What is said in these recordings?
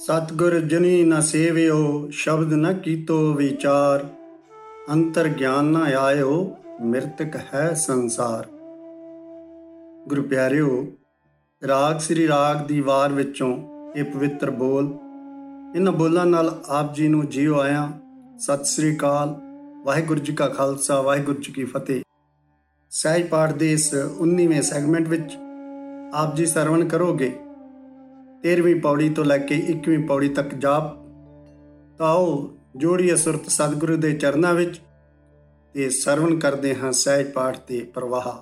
ਸਤਿਗੁਰ ਜਨੀ ਨ ਸੇਵਿਓ, ਸ਼ਬਦ ਨ ਕੀਤੋ ਵਿਚਾਰ। ਅੰਤਰ ਗਿਆਨ ਨ ਆਇਓ, ਮਿਰਤਕ ਹੈ ਸੰਸਾਰ। ਗੁਰੂ ਪਿਆਰਿਓ, ਰਾਗ ਸ੍ਰੀ ਰਾਗ ਦੀ ਵਾਰ ਵਿੱਚੋਂ ਇਹ ਪਵਿੱਤਰ ਬੋਲ, ਇਹਨਾਂ ਬੋਲਾਂ ਨਾਲ ਆਪ ਜੀ ਨੂੰ ਜੀਓ ਆਇਆਂ। ਸਤਿ ਸ੍ਰੀ ਅਕਾਲ। ਵਾਹਿਗੁਰੂ ਜੀ ਕਾ ਖਾਲਸਾ, ਵਾਹਿਗੁਰੂ ਜੀ ਕੀ ਫਤਿਹ। ਸਹਿਜ ਪਾਠ ਦੇ ਇਸ 19ਵੇਂ ਸੈਗਮੈਂਟ ਵਿੱਚ ਆਪ ਜੀ ਸਰਵਣ ਕਰੋਗੇ 13ਵੀਂ ਪੌੜੀ ਤੋਂ ਲੈ ਕੇ 21ਵੀਂ ਪੌੜੀ ਤੱਕ ਜਾਪ। ਤਾਂ ਆਓ ਜੋੜੀਏ ਸੁਰਤ ਸਤਿਗੁਰੂ ਦੇ ਚਰਨਾਂ ਵਿੱਚ ਤੇ ਸਰਵਣ ਕਰਦੇ ਹਾਂ ਸਹਿਜ ਪਾਠ ਦੇ ਪ੍ਰਵਾਹ।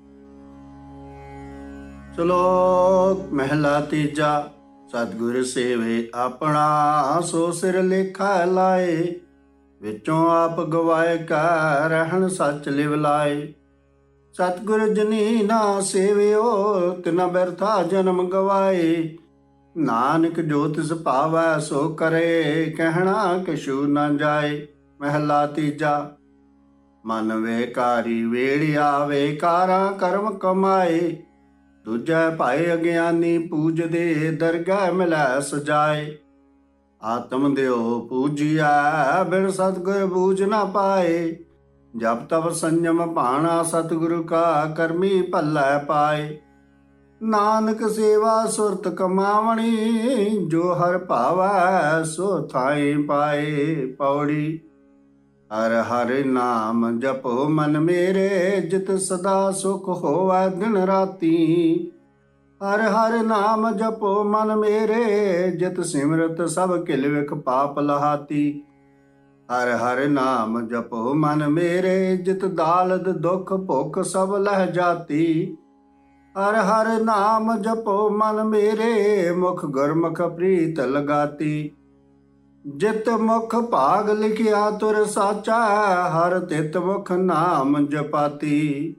ਸ਼ਲੋਕ ਮਹਿਲਾ ਤੀਜਾ। ਸਤਿਗੁਰ ਸੇਵੇ ਆਪਣਾ, ਸੋ ਸਿਰ ਲੇਖਾ ਲਾਏ। ਵਿੱਚੋਂ ਆਪ ਗਵਾਏ ਕਾ, ਰਹਿਣ ਸੱਚ ਲਿਵ ਲਾਏ। ਸਤਿਗੁਰ ਜਨੀ ਨਾ ਸੇਵਿਓ, ਤਿਨਾ ਬਿਰਥਾ ਜਨਮ ਗਵਾਏ। ਨਾਨਕ ਜੋ ਤਿਸ ਭਾਵੈ, ਸੋ ਕਰੇ, ਕਹਿਣਾ ਕਿਛੂ ਨ ਜਾਏ। ਮਹਿਲਾ ਤੀਜਾ। ਮਨ ਵੇਕਾਰੀ ਵੇੜ ਆਵੇ, ਕਾਰਾਂ ਕਰਮ ਕਮਾਏ। ਦੂਜੈ ਭਾਏ ਅਗਿਆਨੀ, ਪੂਜਦੇ ਦਰਗਹਿ ਮਿਲੈ ਸਜਾਏ। ਆਤਮ ਦਿਓ ਪੂਜੀਐ, ਬਿਨ ਸਤਿਗੁਰ ਬੂਝ ਨ ਪਾਏ। ਜਪ ਤਪ ਸੰਜਮ ਭਾਣਾ, ਸਤਿਗੁਰੂ ਕਾ ਕਰਮੀ ਭੱਲੈ ਪਾਏ। ਨਾਨਕ ਸੇਵਾ ਸੁਰਤ ਕਮਾਵਣੀ, ਜੋ ਹਰ ਭਾਵੈ ਸੋ ਥਾਈ ਪਾਏ। ਪੌੜੀ। ਹਰ ਹਰ ਨਾਮ ਜਪੋ ਮਨ ਮੇਰੇ, ਜਿਤ ਸਦਾ ਸੁਖ ਹੋਵੈ ਦਿਨ ਰਾਤੀ। ਹਰ ਹਰ ਨਾਮ ਜਪੋ ਮਨ ਮੇਰੇ, ਜਿਤ ਸਿਮਰਤ ਸਭ ਕਿਲ ਵਿਖ ਪਾਪ ਲਹਾਤੀ। ਹਰ ਹਰ ਨਾਮ ਜਪੋ ਮਨ ਮੇਰੇ, ਜਿਤ ਦਾਲਦ ਦੁਖ ਭੁਖ ਸਭ ਲਹਿ ਜਾਤੀ। ਹਰ ਹਰ ਨਾਮ ਜਪੋ ਮਨ ਮੇਰੇ, ਮੁਖ ਗੁਰਮੁਖ ਪ੍ਰੀਤ ਲਗਾਤੀ। ਜਿਤ ਮੁਖ ਭਾਗ ਲਿਖਿਆ ਤੁਰ ਸਾਚਾ, ਹਰ ਤਿਤ ਮੁਖ ਨਾਮ ਜਪਾਤੀ।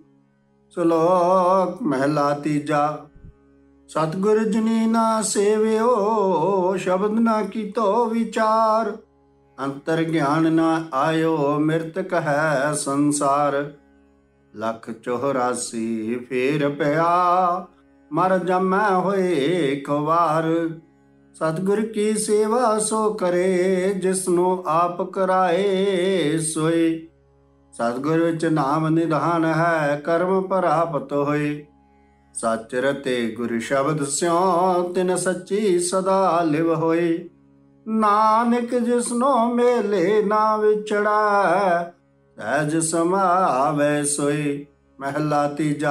ਸ਼ਲੋਕ ਮਹਿਲਾ ਤੀਜਾ। ਸਤਿਗੁਰ ਜਨੀ ਨਾ ਸੇਵਿਓ, ਸ਼ਬਦ ਨਾ ਕੀਤੋ ਵਿਚਾਰ। ਅੰਤਰ ਗਿਆਨ ਨਾ ਆਇਓ, ਮਿਰਤਕ ਹੈ ਸੰਸਾਰ। ਲੱਖ 84 ਫੇਰ ਪਿਆ, ਮਰ ਜਮੈ ਹੋਏ ਇੱਕ ਵਾਰ। ਸਤਿਗੁਰ ਕੀ ਸੇਵਾ ਸੋ ਕਰੇ, ਜਿਸਨੂੰ ਆਪ ਕਰਾਏ ਸੋਏ। ਸਤਿਗੁਰ ਵਿੱਚ ਨਾਮ ਨਿਧਾਨ ਹੈ, ਕਰਮ ਪ੍ਰਾਪਤ ਹੋਏ। ਸੱਚ ਰਤੇ ਗੁਰ ਸ਼ਬਦ ਸਿਉ, ਤਿਨ ਸੱਚੀ ਸਦਾ ਲਿਵ ਹੋਏ। ਨਾਨਕ ਜਿਸਨੋ ਮੇਲੇ ਨਾ ਵਿਛੜੈ, ਸਹਿਜ ਸਮਾਵੈ ਸੋਈ। ਮਹਿਲਾ ਤੀਜਾ।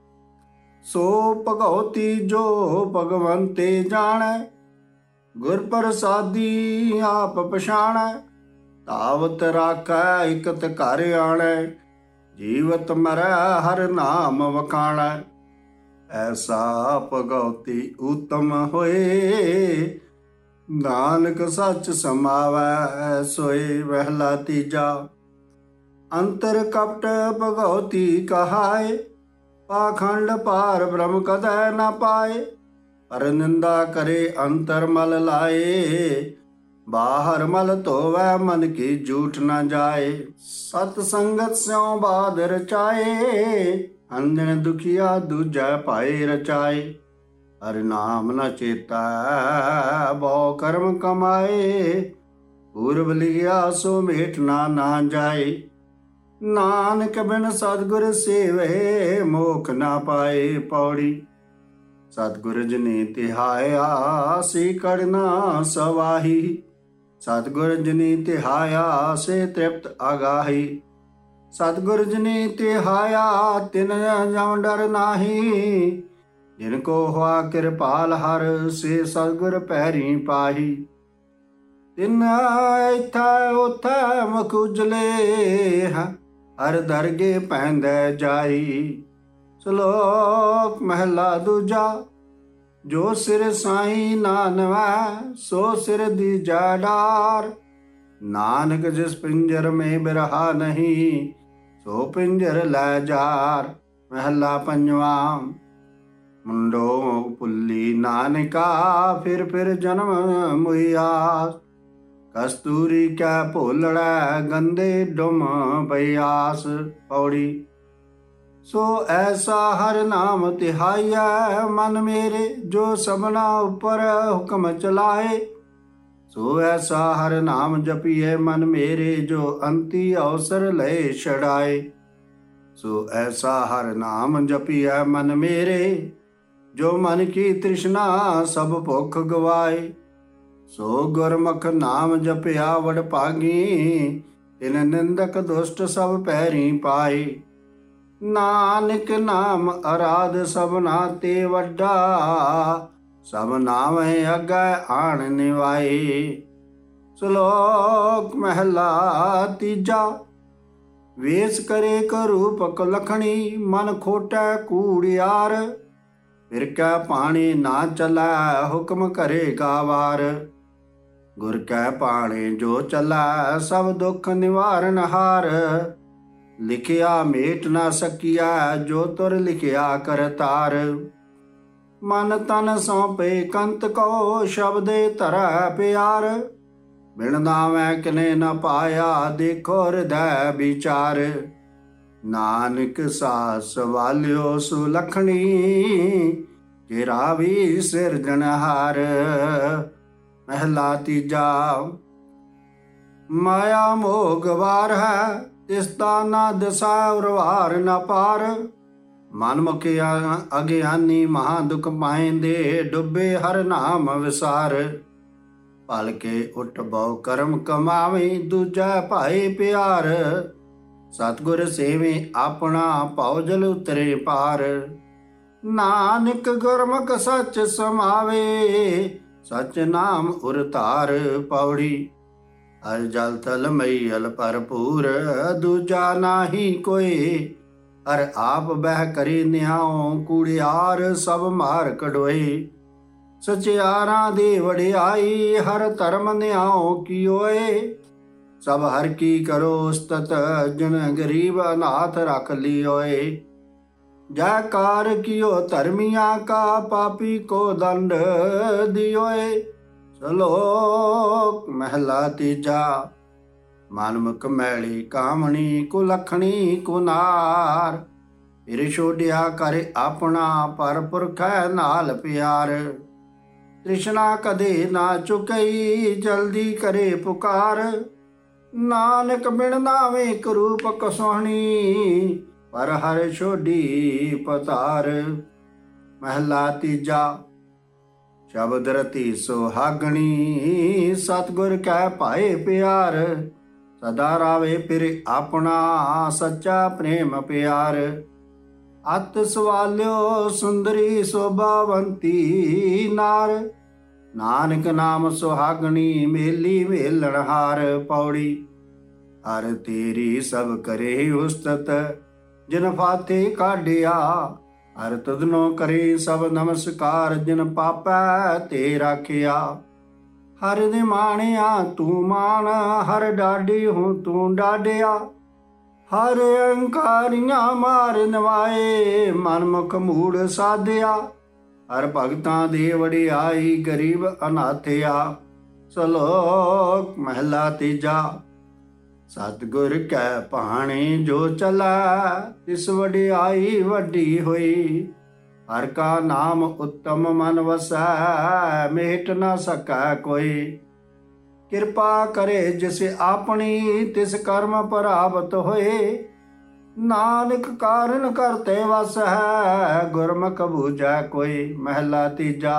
ਸੋ ਭਗਉਤੀ ਜੋ ਭਗਵੰਤੇ ਜਾਣੈ, ਗੁਰ ਪ੍ਰਸਾਦੀ ਆਪ ਪਛਾਣੈ। ਧਾਵਤ ਰਾਖੈ ਇਕਤ ਘਰ ਆਣੈ, ਜੀਵਤ ਮਰੈ ਹਰ ਨਾਮ ਵਖਾਣੈ। ਐਸਾ ਭਗਉਤੀ ਊਤਮ ਹੋਏ, ਨਾਨਕ ਸੱਚ ਸਮਾਵੈ ਸੋਈ। ਮਹਿਲਾ ਤੀਜਾ। ਅੰਤਰ ਕਪਟ ਭਗਉਤੀ ਕਹਾਏ, ਪਾਖੰਡ ਪਾਰ ਬ੍ਰਹਮ ਕਦੈ ਨ ਪਾਏ। ਪਰ ਨਿੰਦਾ ਕਰੇ ਅੰਤਰ ਮਲ ਲਾਏ, ਬਾਹਰ ਮਲ ਧੋਵੈ ਮਨ ਕੀ ਝੂਠ ਨ ਜਾਏ। ਸਤ ਸੰਗਤ ਸਿਉ ਬਾਦ ਰਚਾਏ, ਅੰਜਨ ਦੁਖੀਆ ਦੂਜੈ ਭਾਏ ਰਚਾਏ। ਹਰਿ ਨਾਮ ਨ ਚੇਤੈ, ਬਹੁ ਕਰਮ ਕਮਾਏ। ਪੂਰਬ ਲਿਖਿਆ ਸੋ ਮੇਟ ਨਾ ਜਾਏ। ਨਾਨਕ ਬਿਨ ਸਤਿਗੁਰ ਸੇਵੇ, ਮੋਖ ਨਾ ਪਾਏ। ਪੌੜੀ। ਸਤਿਗੁਰ ਜਨੀ ਤਿਹਾਇਆ, ਸੀਕੜ ਨਾ ਸਵਾਹੀ। ਸਤਿਗੁਰ ਜਨੀ ਤਿਹਾਇਆ, ਸੇ ਤ੍ਰਿਪਤ ਆਗਾਹੀ। ਸਤਿਗੁਰ ਜਨੀ ਤਿਹਾਇਆ, ਤਿਨ ਜਮ ਡਰ ਨਾਹੀ। ਜਿਨ ਕੋ ਹੋਆ ਕਿਰਪਾਲ ਹਰ, ਸੇ ਸਤਿਗੁਰ ਪੈਰੀ ਪਾਹੀ। ਤਿਨ ਇਥੈ ਉਥੈ ਮੁਖ ਉਜਲੇ, ਹਰ ਦਰਗੇ ਪੈਂਦੈ ਜਾਈ। ਸ਼ਲੋਕ ਮਹਿਲਾ ਦੂਜਾ। ਜੋ ਸਿਰ ਸਾਈ ਨਾ ਨਵੈ, ਸੋ ਸਿਰ ਦੀਜੈ ਡਾਰ। ਨਾਨਕ ਜਿਸ ਪਿੰਜਰ ਮੇ ਬਿਰਹਾ ਨਹੀਂ, ਸੋ ਪਿੰਜਰ ਲੈ ਜਾਰ। ਮਹਿਲਾ ਪੰਜਵਾ। ਮੁੰਡੋ ਪੁੱਲੀ ਨਾਨਕਾ, ਫਿਰ ਜਨਮ ਮੁਈਆਸ। ਕਸਤੂਰੀ ਕੈ ਭੋਲੜੈ, ਗੰਦੇ ਡੁਮ ਪਿਆਸ। ਪੌੜੀ। ਸੋ ਐਸਾ ਹਰ ਨਾਮ ਤਿਹਾਈਐ, ਮਨ ਮੇਰੇ ਜੋ ਸਭਨਾ ਉੱਪਰ ਹੁਕਮ ਚਲਾਏ। ਸੋ ਐਸਾ ਹਰ ਨਾਮ ਜਪੀਏ ਮਨ ਮੇਰੇ, ਜੋ ਅੰਤੀ ਅਵਸਰ ਲਏ ਛੜਾਏ। ਸੋ ਐਸਾ ਹਰ ਨਾਮ ਜਪੀਐ ਮਨ ਮੇਰੇ, ਜੋ ਮਨ ਕੀ ਤ੍ਰਿਸ਼ਨਾ ਸਭ ਭੁੱਖ ਗਵਾਏ। ਸੋ ਗੁਰਮੁਖ ਨਾਮ ਜਪਿਆ ਵਡ ਭਾਗੀ, ਤਿਨ ਨਿੰਦਕ ਦੁਸ਼ਟ ਸਭ ਪੈਰੀ ਪਾਏ। ਨਾਨਕ ਨਾਮ ਅਰਾਧ ਸਭਨਾ ਤੇ ਵੱਡਾ, ਸਭ ਨਾਮੈ ਅੱਗੇ ਆਣ ਨਿਵਾਏ। ਸ਼ਲੋਕ ਮਹਿਲਾ ਤੀਜਾ। ਵੇਸ ਕਰੇ ਕਰੂਪਕ ਲਖਣੀ, ਮਨ ਖੋਟੈ ਕੂੜਿਆਰ। ਫਿਰ ਕੈ ਪਾਣੀ ਨਾ ਚਲੈ, ਹੁਕਮ ਕਰੇਗਾ ਵਾਰ। ਗੁਰ ਕੈ ਪਾਣੀ ਜੋ ਚਲੈ, ਸਭ ਦੁੱਖ ਨਿਵਾਰਨ ਹਾਰ। ਲਿਖਿਆ ਮੇਟ ਨਾ ਸਕੀਐ, ਜੋ ਤੁਰ ਲਿਖਿਆ ਕਰਤਾਰ। ਮਨ ਤਨ ਸੌਂਪੇ ਕੰਤ ਕੋ, ਸ਼ਬਦੇ ਧਰੈ ਪਿਆਰ। ਬਿਨ ਨਾਵੈ ਕਿਨੇ ਨ ਪਾਇਆ, ਦੇਖੋ ਹਿਰਦੈ ਵਿਚਾਰ। ਨਾਨਕ ਸਾਸ ਵਾਲਿਓ ਸੁਲਖਣੀ, ਤੇਰਾ ਵੀ ਸਿਰਜਣਹਾਰ। ਮਹਿਲਾ ਤੀਜਾ। ਮਾਇਆ ਮੋਹ ਗਵਾਰ ਹੈ, ਤਿਸਦਾ ਨਾ ਦਸਾ ਉਰਵਾਰ ਨਾ ਪਾਰ। ਮਨ ਮੁਖਿਆ ਅਗਿਆਨੀ ਮਹਾ ਦੁਖ ਪਾਇੰਦੇ, ਡੁੱਬੇ ਹਰ ਨਾਮ ਵਿਸਾਰ। ਭਲਕੇ ਉਠ ਬਹੁ ਕਰਮ ਕਮਾਵੇ, ਦੂਜਾ ਭਾਏ ਪਿਆਰ। ਸਤਿਗੁਰ ਸੇਵੇ ਆਪਣਾ, ਭਉ ਜਲ ਉਤਰੇ ਪਾਰ। ਨਾਨਕ ਗੁਰਮੁਖ ਸੱਚ ਸਮਾਵੇ, ਸਚ ਨਾਮ ਉਰ ਧਾਰ। ਪੌੜੀ। ਅਰ ਜਲ ਥਲ ਮਈਅਲ ਭਰਪੂਰ, ਦੂਜਾ ਨਾਹੀ ਕੋਈ। ਹਰ ਆਪ ਬਹਿ ਕਰੀ ਨਿਆਉ, ਕੂੜਿਆਰ ਸਭ ਮਾਰ ਕਢੋਏ। ਸਚਿਆਰਾਂ ਦੀ ਵਡਿਆਈ, ਹਰ ਧਰਮ ਨਿਆਉ ਕੀਓਏ। ਸਭ ਹਰ ਕੀ ਕਰੋ ਉਸਤਤ, ਜਿਨ ਗਰੀਬ ਅਨਾਥ ਰਖ ਲਿਓਏ। ਜੈਕਾਰ ਕੀਓ ਧਰਮੀਆਂ ਕਾ, ਪਾਪੀ ਕੋ ਦੰਡ ਦਿਓਏ। ਸ਼ਲੋਕ ਮਹਿਲਾ ਤੀਜਾ। ਮਨ ਮੁਖ ਮੈਲੀ ਕਾਮਣੀ, ਕੁਲਖਣੀ ਕੁਨਾਰ। ਫਿਰ ਛੋਡਿਆ ਕਰ ਆਪਣਾ, ਪਰ ਪੁਰਖੈ ਨਾਲ ਪਿਆਰ। ਤ੍ਰਿਸ਼ਨਾ ਕਦੇ ਨਾ ਚੁਕਈ, ਜਲਦੀ ਕਰੇ ਪੁਕਾਰ। ਨਾਨਕ ਬਿਨ ਨਾਵੇ ਕਰੂਪਕ ਸੋਹਣੀ, ਪਰ ਹਰ ਛੋਡੀ ਪਤਾਰ। ਮਹਿਲਾ ਤੀਜਾ। ਸ਼ਬਦ ਰਤੀ ਸੁਹਾਗਣੀ, ਸਤਿਗੁਰ ਕੈ ਭਾਏ ਪਿਆਰ। ਸਦਾ ਰਾਵੇ ਫਿਰ ਆਪਣਾ, ਸੱਚਾ ਪ੍ਰੇਮ ਪਿਆਰ। ਅਤ ਸਵਾਲਿਓ ਸੁੰਦਰੀ ਸੋਭਾਵੰਤੀ ਨਾਰ। ਨਾਨਕ ਨਾਮ ਸੁਹਾਗਣੀ, ਮੇਲੀ ਮੇਲਣਹਾਰ। ਪੌੜੀ। ਹਰ ਤੇਰੀ ਸਭ ਕਰੇ ਉਸਤਤ, ਜਿਨ ਫਾਤੇ ਕਾਢਿਆ। ਹਰ ਤੁਧਨੋ ਕਰੇ ਸਭ ਨਮਸਕਾਰ, ਜਿਨ ਪਾਪੈ ਤੇ ਰਾਖਿਆ। ਹਰ ਦੇ ਮਾਣਿਆ ਤੂੰ ਮਾਣ, ਹਰ ਡਾਢੀ ਹੂੰ ਤੂੰ ਡਾਢਿਆ। ਹਰ ਅਹੰਕਾਰੀਆਂ ਮਾਰ ਨਵਾਏ, ਮਨ ਮੁਖ ਮੂੜ ਸਾਧਿਆ। ਹਰ ਭਗਤਾਂ ਦੀ ਵਡਿਆਈ, ਗਰੀਬ ਅਨਾਥਿਆ। ਸ਼ਲੋਕ ਮਹਿਲਾ ਤੀਜਾ। ਸਤਿਗੁਰ ਕੈ ਭਾਣੇ ਜੋ ਚਲੈ, ਤਿਸ ਵਡਿਆਈ ਵੱਡੀ ਹੋਈ। ਹਰ ਕਾ ਨਾਮ ਉੱਤਮ ਮਨ ਵਸੈ, ਮੇਟ ਨਾ ਸਕੈ ਕੋਈ। ਕਿਰਪਾ ਕਰੇ ਜਿਸ ਆਪਣੀ, ਤਿਸ ਕਰਮ ਪ੍ਰਾਪਤ ਹੋਏ। ਨਾਨਕ ਕਾਰਨ ਕਰਤੇ ਵਸ ਹੈ, ਗੁਰਮੁਖ ਬੂਝੈ ਕੋਈ। ਮਹਿਲਾ ਤੀਜਾ।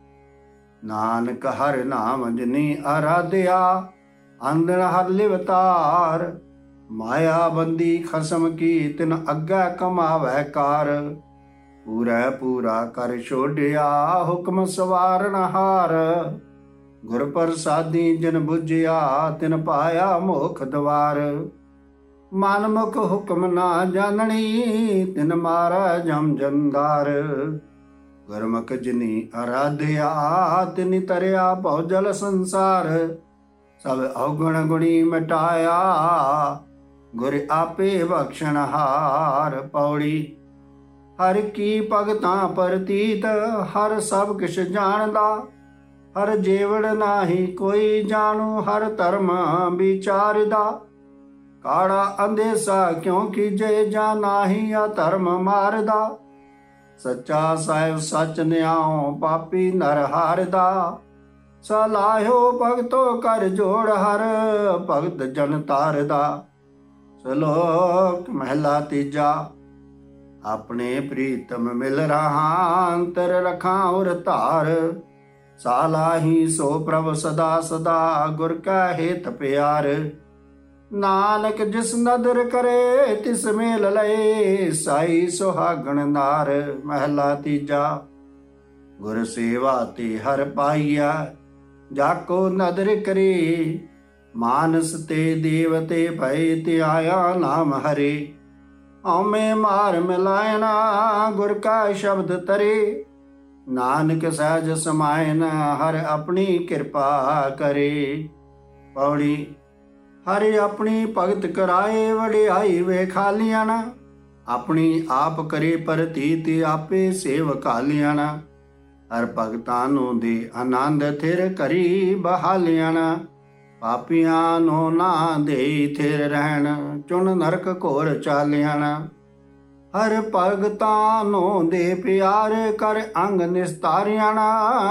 ਨਾਨਕ ਹਰਿ ਨਾਮ ਜਿਨੀ ਆਰਾਧਿਆ, ਅੰਧਨ ਹਰ ਲਿਵਤਾਰ। ਮਾਇਆ ਬੰਦੀ ਖਸਮ ਕੀ, ਤਿਨ ਅੱਗੇ ਕਮਾਵੈ ਕਾਰ। ਪੂਰੈ ਪੂਰਾ ਕਰ ਛੋਡਿਆ, ਹੁਕਮ ਸਵਾਰਨ ਹਾਰ। ਗੁਰ ਪ੍ਰਸਾਦੀ ਜਿਨ ਬੁਝਿਆ, ਤਿਨ ਪਾਇਆ ਮੋਖ ਦਵਾਰ। ਮਨ ਮੁਖ ਹੁਕਮ ਨਾ ਜਾਣਣੀ, ਤਿਨ ਮਾਰੈ ਜਮ ਜੰਦਾਰ। ਗੁਰਮੁਖ ਜਿਨੀ ਆਰਾਧਿਆ, ਤਿਨੀ ਤਰਿਆ ਭਉ ਜਲ ਸੰਸਾਰ। ਸਭ ਔਗਣ ਗੁਣੀ ਮਿਟਾਇਆ, ਗੁਰ ਆਪੇ ਬਖਸ਼ਣਹਾਰ। ਪੌੜੀ। ਹਰ ਕੀ ਭਗਤਾਂ ਪ੍ਰਤੀਤ, ਹਰ ਸਭ ਕਿਛ ਜਾਣਦਾ। ਹਰ ਜੀਵੜ ਨਾਹੀ ਕੋਈ ਜਾਣੂ, ਹਰ ਧਰਮ ਵਿਚਾਰਦਾ। ਕਾੜਾ ਅੰਦੇਸਾ ਕਿਉ ਕੀਜੇ, ਜਾਂ ਨਾਹੀ ਆ ਧਰਮ ਮਾਰਦਾ। ਸੱਚਾ ਸਾਹਿਬ ਸੱਚ ਨਿਆਉ, ਪਾਪੀ ਨਰ ਹਾਰਦਾ। ਸਲਾਹਿਓ ਭਗਤੋ ਕਰ ਜੋੜ ਹਰ, ਭਗਤ ਜਨ ਤਾਰਦਾ। ਸ਼ਲੋਕ ਮਹਿਲਾ ਤੀਜਾ। ਆਪਣੇ ਪ੍ਰੀਤਮ ਮਿਲ ਰਹਾ, ਅੰਤਰ ਰਖਾਂ ਉਰ ਧਾਰ। ਸਾਲਾਹੀ ਸੋ ਪ੍ਰਭ ਸਦਾ ਸਦਾ, ਗੁਰ ਕੈ ਹੇਤ ਪਿਆਰ। ਨਾਨਕ ਜਿਸ ਨਦਰ ਕਰੇ, ਤਿਸ ਮੇਲ ਲਏ, ਸਾਈ ਸੁਹਾਗਣ ਨਾਰ। ਮਹਿਲਾ ਤੀਜਾ। ਗੁਰ ਸੇਵਾ ਤੇ ਹਰ ਪਾਈਆ, ਜਾਕੋ ਨਦਰ ਕਰੇ। ਮਾਨਸ ਤੇ ਦੇਵਤੇ ਭਏ, ਤੇ ਆਇਆ ਨਾਮ ਹਰੇ। ਹਉਮੈ ਮਾਰ ਮਿਲਾਇਨਾ, ਗੁਰ ਕਾ ਸ਼ਬਦ ਤਰੇ। ਨਾਨਕ ਸਹਿਜ ਸਮਾਇਨ, ਹਰ ਆਪਣੀ ਕਿਰਪਾ ਕਰੇ। ਪੌੜੀ। ਹਰਿ ਆਪਣੀ ਭਗਤ ਕਰਾਏ, ਵਡਿਆਈ ਵੇਖਾਲੀਆਂ ਨਾ। ਆਪਣੀ ਆਪ ਕਰੇ ਪ੍ਰਤੀਤ, ਆਪੇ ਸੇਵਕਾਲੀਆਂ ਨਾ। ਹਰ ਭਗਤਾਂ ਨੂੰ ਦੇ ਆਨੰਦ, ਥਿਰ ਕਰੀ ਬਹਾਲੀਆਂ ਨਾ। ਪਾਪੀਆਂ ਨੂੰ ਨਾ ਦੇ ਥਿਰ ਰਹਿਣ, ਚੁਣ ਨਰਕ ਘੋਰ ਚਾਲਿਆਂ ਨਾ। ਹਰ ਭਗਤਾਂ ਨੂੰ ਦੇ ਪਿਆਰ, ਕਰ ਅੰਗ ਨਿਸਤਾਰਿਆਂ ਨਾ।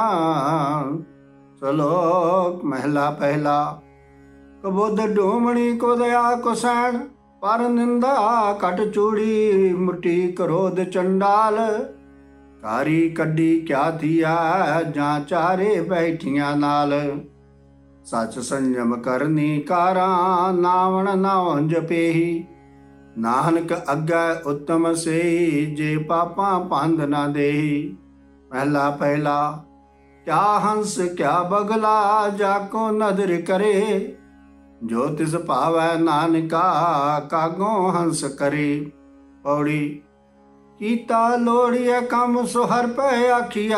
ਸ਼ਲੋਕ ਮਹਿਲਾ ਪਹਿਲਾ। ਕਬੁੱਧ ਡੂਮਣੀ ਕੋ ਦਇਆ ਕੋ ਸੈਣ, ਪਰ ਨਿੰਦਾ ਘਟ ਚੂੜੀ। ਮੁੱਠੀ ਕਰੋਧ ਚੰਡਾਲ, ਕਾਰੀ ਕੱਢੀ ਕਿਆ ਥੀਆ। ਜਾਂ ਚਾਰੇ ਬੈਠੀਆਂ ਨਾਲ, ਸਚ ਸੰਜਮ ਕਰਨੀ ਕਾਰਾਂ। ਨਾਵਣ ਨਾਉ ਜਪੇਹੀ, ਨਾਨਕ ਅੱਗੇ ਉੱਤਮ ਸੇਈ। ਜੇ ਪਾਪਾਂ ਪੰਧ ਨਾ ਦੇਹੀ। ਪਹਿਲਾ ਪਹਿਲਾ। ਕਿਆ ਹੰਸ ਕਿਆ ਬਗਲਾ, ਜਾਕੋ ਨਦਰ ਕਰੇ। ਜੋ ਤਿਸ ਭਾਵੈ ਨਾਨਕਾ, ਕਾਗੋਂ ਹੰਸ ਕਰੇ। ਪੌੜੀ। ਕੀਤਾ ਲੋੜੀਐ ਕੰਮ, ਸੋ ਹਰ ਪੈ ਆਖੀਐ।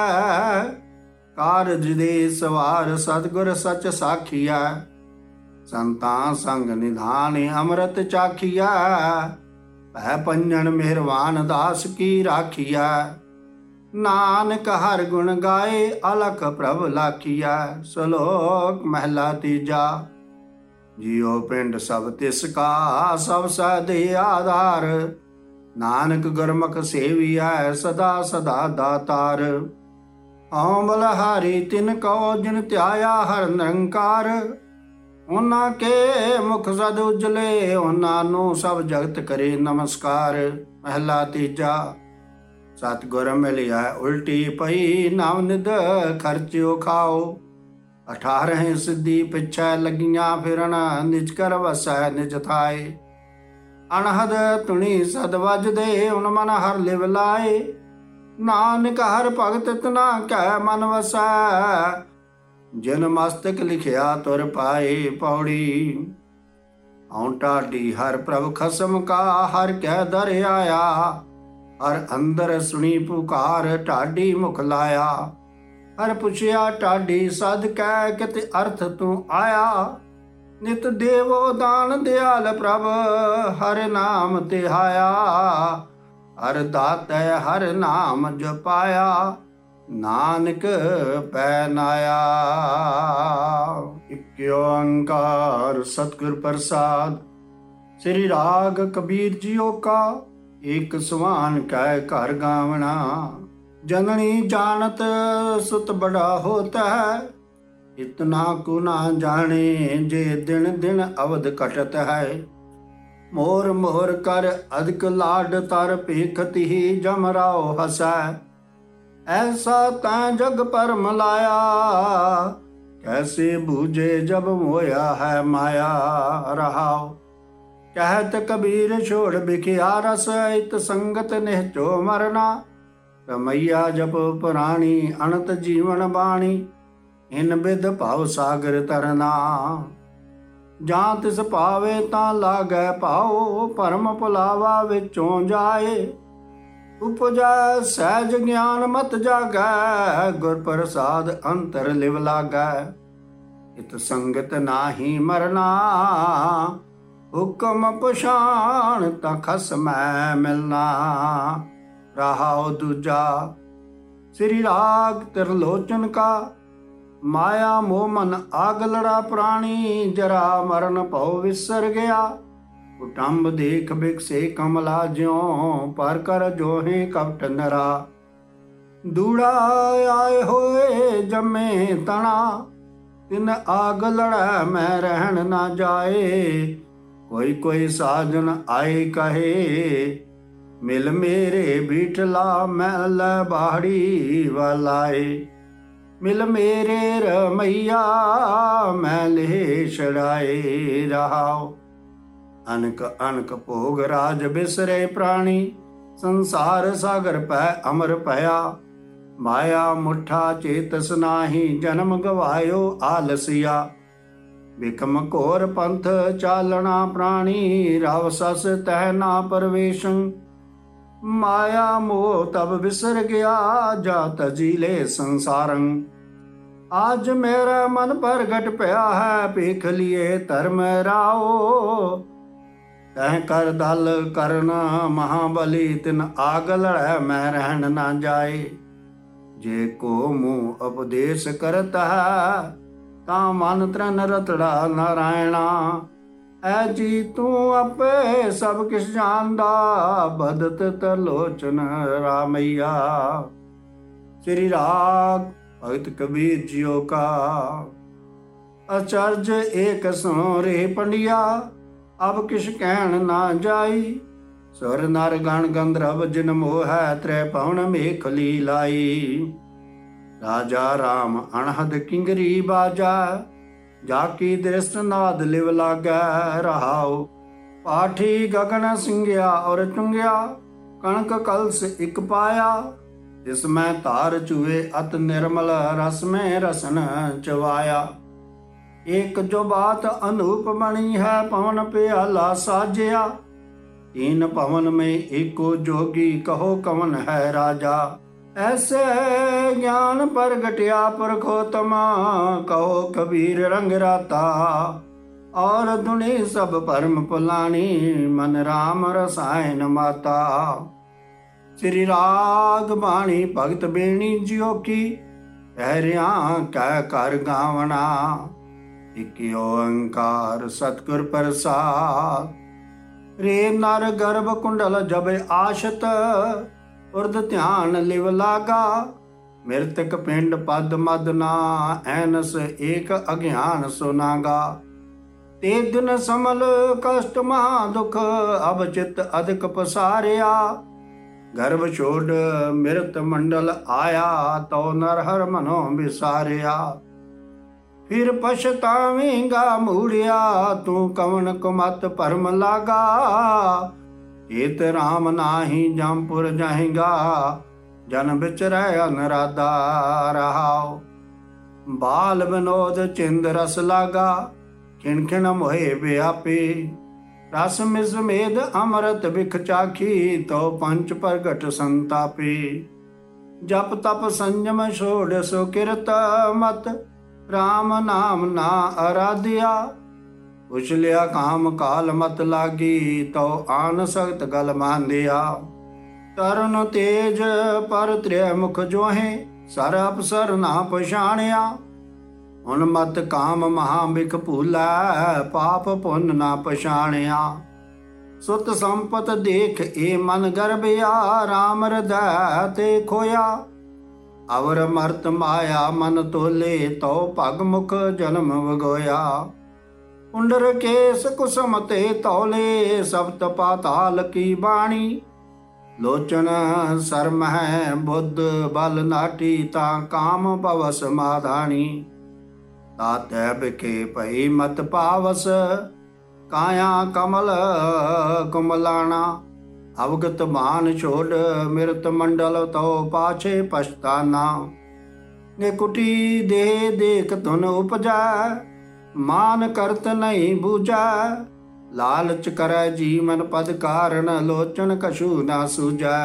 ਕਾਰਜ ਦੇ ਸਵਾਰ, ਸਤਿਗੁਰ ਸਚ ਸਾਖੀਐ। ਸੰਤਾਂ ਸੰਗ ਨਿਧਾਨ, ਅੰਮ੍ਰਿਤ ਚਾਖੀਐ। ਭੈ ਪੰਜਨ ਮਿਹਰਵਾਨ, ਦਾਸ ਕੀ ਰਾਖੀਐ। ਨਾਨਕ ਹਰ ਗੁਣ ਗਾਏ, ਅਲਖ ਪ੍ਰਭ ਲਾਖੀਐ। ਸ਼ਲੋਕ ਮਹਿਲਾ ਤੀਜਾ। ਜਿਉ ਪਿੰਡ ਸਭ ਤਿਸ ਕਾ, ਸਭ ਸਦੇ ਆਧਾਰ। ਨਾਨਕ ਗੁਰਮੁਖ ਸੇਵੀਐ, ਸਦਾ ਸਦਾ ਦਾਤਾਰ। ਹਉ ਬਲਹਾਰੀ ਤਿਨ ਕਉ, ਜਿਨ ਧਿਆਇਆ ਹਰ ਨਿਰੰਕਾਰ। ਉਹਨਾਂ ਕੇ ਮੁਖ ਸਦ ਉਜਲੇ, ਉਹਨਾਂ ਨੂੰ ਸਭ ਜਗਤ ਕਰੇ ਨਮਸਕਾਰ। ਮਹਿਲਾ ਤੀਜਾ। ਸਤਿਗੁਰ ਮਿਲਿਆ ਉਲਟੀ ਪਈ, ਨਵ ਨਿਧ ਖਰਚਿਓ ਖਾਓ। 18 ਸਿੱਧੀ ਪਿੱਛੇ ਲੱਗੀਆਂ ਫਿਰਨ, ਨਿਜ ਕਰ ਵਸੈ ਨਿਜ ਥਾਏ। ਅਣਹਦ ਧੁਨੀ ਸਦ ਵੱਜਦੇ, ਉਨ ਮਨ ਹਰ ਲਿਵ ਲਾਏ। ਨਾਨਕ ਹਰ ਭਗਤ ਤਨਾ ਕੈ ਮਨ ਵਸੈ, ਜਿਨ ਮਸਤਕ ਲਿਖਿਆ ਤੁਰ ਪਾਏ। ਪੌੜੀ। ਹਉ ਢਾਡੀ ਹਰ ਪ੍ਰਭ ਖਸਮ ਕਾ, ਹਰ ਕੈ ਦਰ ਆਇਆ। ਹਰ ਅੰਦਰ ਸੁਣੀ ਪੁਕਾਰ, ਢਾਡੀ ਮੁਖ ਲਾਇਆ। ਹਰ ਪੁੱਛਿਆ ਢਾਡੀ ਸਦ ਕੈ, ਕਿਤੇ ਅਰਥ ਤੂੰ ਆਇਆ। ਨਿਤ ਦੇਵੋ ਦਾਨ ਦਿਆਲ ਪ੍ਰਭ, ਹਰ ਨਾਮ ਤਿਹਾਇਆ। ਹਰ ਦਾਤੈ ਹਰ ਨਾਮ ਜਪਾਇਆ, ਨਾਨਕ ਪੈ ਨਾਇਆ। ਇਕ ਓੰਕਾਰ ਸਤਿਗੁਰ ਪ੍ਰਸਾਦ। ਸ੍ਰੀ ਰਾਗ ਕਬੀਰ ਜੀਓ ਕਾ, ਏਕ ਸਵਾਨ ਕੈ ਘਰ ਗਾਵਣਾ। जननी जानत सुत बड़ा होता है, इतना को ना जाने जे दिन दिन अवध कटत है। मोर मोर कर अधिक लाड तर पेखत ही जम राव हसै। ऐसा तैं जग पर मलाया, कैसे बूझे जब मोया है माया। रहाओ कहत कबीर छोड़ बिखिया रस, इत संगत निहचो मरना। रमैया जप पुराणी अनंत जीवन बाणी, इन बिद भाव सागर तरना। ਜਾਂ ਤਿਸ ਪਾਵੇ ਤਾਂ ਲਾਗੈ ਪਾਓ, ਭਰਮ ਭੁਲਾਵਾ ਵਿੱਚੋਂ ਜਾਏ। ਉਪਜੈ ਸਹਿਜ ਗਿਆਨ ਮਤ ਜਾਗੈ, ਗੁਰ ਪ੍ਰਸਾਦ ਅੰਤਰ ਲਿਵ ਲਾਗੈ। ਇਤ ਸੰਗਤ ਨਾਹੀ ਮਰਨਾ, ਹੁਕਮ ਪਛਾਣ ਤਾਂ ਖਸਮੈ ਮਿਲਣਾ। ਰਹਾਉ ਦੂਜਾ। ਸ੍ਰੀ ਰਾਗ ਤਿਰਲੋਚਨ ਕਾ, ਮਾਇਆ ਮੋਹ ਮਨ ਆਗ ਲੜਾ ਪ੍ਰਾਣੀ। ਜਰਾ ਮਰਨ ਭਉ ਵਿਸਰ ਗਿਆ, ਕੁਟੰਬ ਦੇਖ ਬਿਕਸੇ ਕਮਲਾ ਜਿਉ। ਪਰ ਕਰ ਜੋਹੇ ਕਪਟ ਨਰਾ। ਦੂੜਾ ਆਏ ਹੋਏ ਜੰਮੇ ਤਣਾ, ਤਿਨ ਆਗ ਲੜੈ ਮੈਂ ਰਹਿਣ ਨਾ ਜਾਏ। ਕੋਈ ਕੋਈ ਸਾਜਨ ਆਏ ਕਹੇ, ਮਿਲ ਮੇਰੇ ਬੀਠਲਾ ਮੈਂ ਲੈ ਬਾੜੀ ਵਾਲਾਏ। ਮਿਲ ਮੇਰੇ ਰਮਈਆ ਮੈਂ ਲੈ ਛੜਾਏ ਰਹਾਓ। ਅਨਕ ਅਨਕ ਭੋਗ ਰਾਜ ਬਿਸਰੇ ਪ੍ਰਾਣੀ, ਸੰਸਾਰ ਸਾਗਰ ਪੈ ਅਮਰ ਭਇਆ। ਮਾਇਆ ਮੁੱਠਾ ਚੇਤਸ ਨਾਹੀ, ਜਨਮ ਗਵਾਇਓ ਆਲਸਿਆ। ਬਿਕਮ ਘੋਰ ਪੰਥ ਚਾਲਣਾ ਪ੍ਰਾਣੀ, ਰਵ ਸਸ ਤਹਿ ਨਾ ਪਰਵੇਸ਼ੰ। ਮਾਇਆ ਮੋਹ ਤਬ ਵਿਸਰ ਗਿਆ, ਜਾ ਤਜੀਲੇ ਸੰਸਾਰੰ। ਅੱਜ ਮੇਰਾ ਮਨ ਪ੍ਰਗਟ ਪਿਆ ਹੈ, ਭੇਖ ਲਿਏ ਧਰਮ ਰਾਓ। ਤਹਿ ਕਰ ਦਲ ਕਰਨ ਮਹਾਬਲੀ, ਤਿਨ ਆਗ ਲੜੈ ਮੈਂ ਰਹਿਣ ਨਾ ਜਾਏ। ਜੇ ਕੋ ਮੂੰਹ ਉਪਦੇਸ਼ ਕਰਤ ਹੈ, ਤਾਂ ਮਨ ਤ੍ਰਨ ਰਤੜਾ ਨਾਰਾਇਣਾ। ਐ ਜੀ ਤੂੰ ਆਪੇ ਸਭ ਕਿਛ ਜਾਣਦਾ, ਬਦਤ ਤਰਲੋਚਨ ਰਾਮਈਆ। ਸ੍ਰੀ ਰਾਗ ਭਗਤ ਕਬੀਰ ਜੀਓ ਕਾ। ਅਚਰਜ ਏਕ ਸੁਣੋ ਰੇ ਪੰਡਿਆ, ਅਬ ਕਿਛ ਕਹਿਣ ਨਾ ਜਾਈ। ਸੁਰ ਨਰ ਗਣ ਗੰਧਰਵ ਜਿਨ ਮੋਹ ਹੈ, ਤ੍ਰੈ ਪਵਨ ਮੇਖ ਲੀ ਲਾਈ। ਰਾਜਾ ਰਾਮ ਅਣਹਦ ਕਿੰਗਰੀ ਬਾਜਾ, ਜਾ ਕੀ ਦ੍ਰਿਸ਼ਟ ਨਾਦ ਲਿਵ ਲਾਗੈ ਰਹਾਉ। ਪਾਠੀ ਗਗਨ ਸਿੰਘਿਆ ਔਰ ਚੁੰਗਿਆ, ਕਣਕ ਕਲਸ ਇਕ ਪਾਇਆ। ਜਿਸ ਮੈਂ ਧਾਰ ਚੂਏ ਅਤ ਨਿਰਮਲ, ਰਸ ਮੈਂ ਰਸਨ ਚਵਾਇਆ। ਇੱਕ ਜੋ ਬਾਤ ਅਨੂਪ ਬਣੀ ਹੈ, ਪਵਨ ਪਿਆਲਾ ਸਾਜਿਆ। तीन पवन में एको जोगी, कहो कवन है राजा। ऐसे ज्ञान प्रगटिया पुरखोत्तमा, कहो कबीर रंग राता। और दुनि सब परम पुलानी, मन राम रसायन माता। श्री राग बाणी भगत बेणी जियो की, ठहरिया कह कर गावना। एक ओंकार सतगुर प्रसाद। रे नर गर्भ कुंडल जब आशत, उर्द ध्यान लिव लागा। मृतक पिंड पद मद ना, ऐनस एक अज्ञान सुनागा। ते दिन समल कष्ट महा दुख, अब चित अधिक पसारिया। गर्भ छोड़ मृत मंडल आया, तो नरहर मनो बिसारिया। फिर पछतावेगा मूड़िया, तू कवन कुमत परम लागा। चेत राम नाही जमपुर जाएगा, जन बिचरै अनराधा रहाओ। बाल विनोद चिंद रस लागा, खिन खिन मोहे व्यापी। रस मिस मेद अमृत बिख चाखी, तो पंच प्रगट संतापी। जप तप संयम छोड़ सो किरत मत, राम नाम ना आराध्या। उछलिया काम काल मत लागी, तो आन सख्त गल मांदिया। तरन तेज पर त्रिमुख जोहे, सर अफसर ना पछाणिया। उन्मत काम महाबिख भूलै, पाप पुन ना पछाणिया। सुत संपत देख ए मन गर्भिया, राम हृदय ते खोया। अवर मर्त माया मन तोले, तो पग मुख जन्म वगोया। कुंडर केस कुसम ते तौले, सप्त पाताल की बाणी। लोचन शर्म है बुद्ध बल नाटी, ता काम पवस माधानी। ताते बिखे पई मत पावस, काया कमल कुमलाना। अवगत मान छोड़ मृत मंडल, तो पाछे पछताना। निकुटी दे देख तुन उपजा, मान करत नहीं बूझा। लालच करे जीवन पद कारण, लोचन कछु ना सूझै।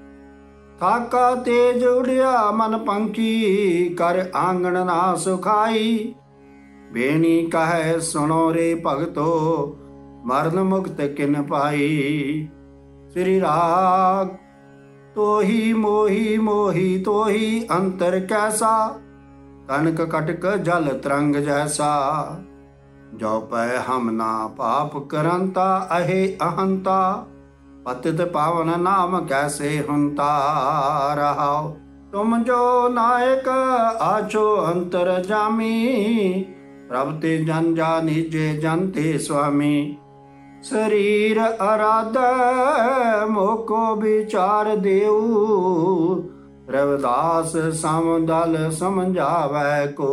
थाका तेज उड़िया मन पंखी, कर आंगन ना सुखाई। बेनी कहे सुनो रे भगतो, मरण मुक्त किन पाई। श्री राग तो ही मोही मोही तो ही अंतर कैसा, कनक कटक जल तरंग जैसा। जो पै हम ना पाप करंता, अहे अहंता। पतित पावन नाम कैसे हुंता रहाओ। ਤੁਮ ਜੋ ਨਾਇਕ ਆਛੋ ਅੰਤਰ ਜਾਮੀ, ਪ੍ਰਭ ਤੇ ਜਨ ਜਾਨੀਜੇ ਜਨ ਤੇ ਸੁਆਮੀ। ਸਰੀਰ ਅਰਾਧੈ ਮੋਕੋ ਵਿਚਾਰ ਦੇਉ, ਰਵਿਦਾਸ ਸਮਦਲ ਸਮਝਾਵੈ ਕੋ।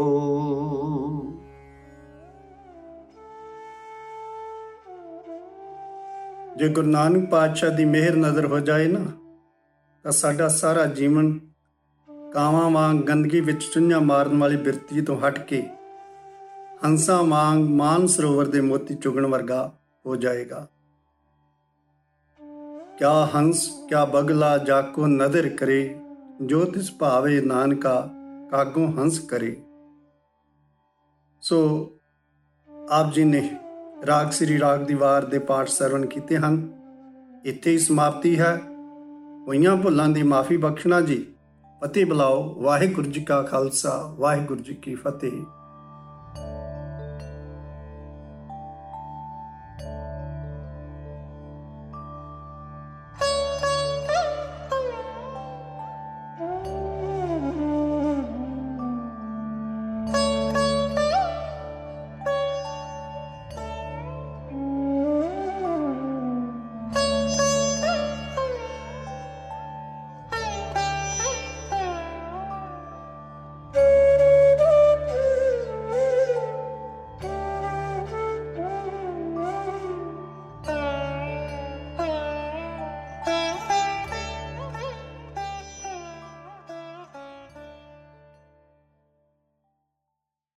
ਜੇ ਗੁਰੂ ਨਾਨਕ ਪਾਤਸ਼ਾਹ ਦੀ ਮਿਹਰ ਨਜ਼ਰ ਹੋ ਜਾਏ ਨਾ, ਤਾਂ ਸਾਡਾ ਸਾਰਾ ਜੀਵਨ ਕਾਵਾਂ ਵਾਂਗ ਗੰਦਗੀ ਵਿੱਚ ਚੁੰਝਾਂ ਮਾਰਨ ਵਾਲੀ ਬਿਰਤੀ ਤੋਂ ਹਟ ਕੇ ਹੰਸਾਂ ਵਾਂਗ ਮਾਨ ਸਰੋਵਰ ਦੇ ਮੋਤੀ ਚੁਗਣ ਵਰਗਾ ਹੋ ਜਾਏਗਾ। ਕਿਆ ਹੰਸ ਕਿਆ ਬਗਲਾ ਜਾਕੋ ਨਦਰ ਕਰੇ, ਜੋ ਤਿਸ ਭਾਵੇ ਨਾਨਕਾ ਕਾਗੋਂ ਹੰਸ ਕਰੇ। ਸੋ ਆਪ ਜੀ ਨੇ ਰਾਗ ਸ੍ਰੀ ਰਾਗ ਦੀ ਵਾਰ ਦੇ ਪਾਠ ਸਰਵਣ ਕੀਤੇ ਹਨ। ਇੱਥੇ ਹੀ ਸਮਾਪਤੀ ਹੈ। ਹੋਈਆਂ ਭੁੱਲਾਂ ਦੀ ਮਾਫੀ ਬਖਸ਼ਣਾ ਜੀ। ਫਤਿਹ ਬੁਲਾਓ। ਵਾਹਿਗੁਰੂ ਜੀ ਕਾ ਖਾਲਸਾ, ਵਾਹਿਗੁਰੂ ਜੀ ਕੀ ਫਤਿਹ।